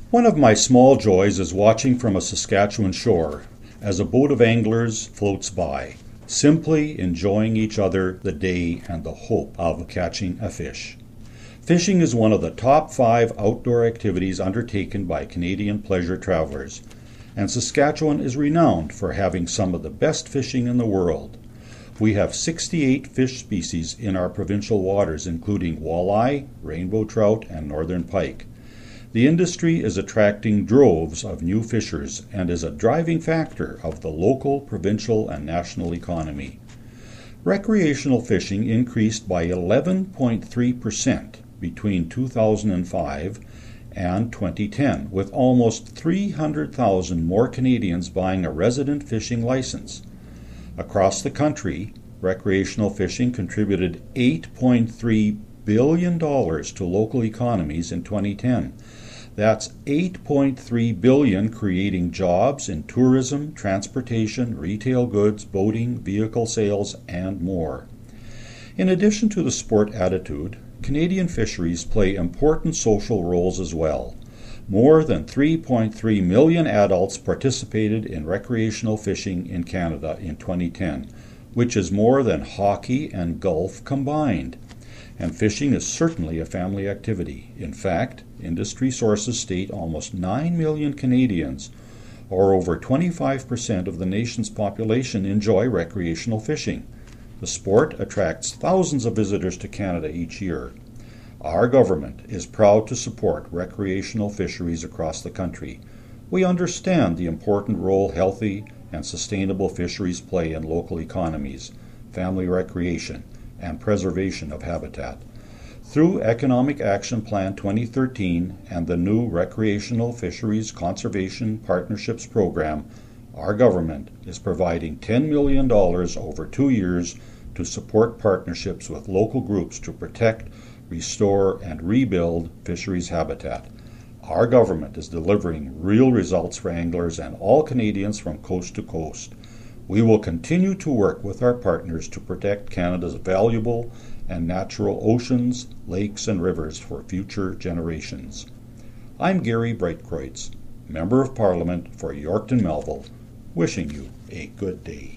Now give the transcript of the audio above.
One of my small joys is watching from a Saskatchewan shore as a boat of anglers floats by, simply enjoying each other, the day, and the hope of catching a fish. Fishing is one of the top 5 outdoor activities undertaken by Canadian pleasure travelers, and Saskatchewan is renowned for having some of the best fishing in the world. We have 68 fish species in our provincial waters, including walleye, rainbow trout, and northern pike. The industry is attracting droves of new fishers and is a driving factor of the local, provincial, and national economy. Recreational fishing increased by 11.3% between 2005 and 2010, with almost 300,000 more Canadians buying a resident fishing license. Across the country, recreational fishing contributed $8.3 billion to local economies in 2010. That's $8.3 billion creating jobs in tourism, transportation, retail goods, boating, vehicle sales, and more. In addition to the sport attitude, Canadian fisheries play important social roles as well. More than 3.3 million adults participated in recreational fishing in Canada in 2010, which is more than hockey and golf combined. And fishing is certainly a family activity. In fact, industry sources state almost 9 million Canadians, or over 25% of the nation's population, enjoy recreational fishing. The sport attracts thousands of visitors to Canada each year. Our government is proud to support recreational fisheries across the country. We understand the important role healthy and sustainable fisheries play in local economies, family recreation, and preservation of habitat. Through Economic Action Plan 2013 and the new Recreational Fisheries Conservation Partnerships Program, our government is providing $10 million over 2 years to support partnerships with local groups to protect, restore, and rebuild fisheries habitat. Our government is delivering real results for anglers and all Canadians from coast to coast. We will continue to work with our partners to protect Canada's valuable and natural oceans, lakes, and rivers for future generations. I'm Gary Breitkreutz, Member of Parliament for Yorkton Melville, wishing you a good day.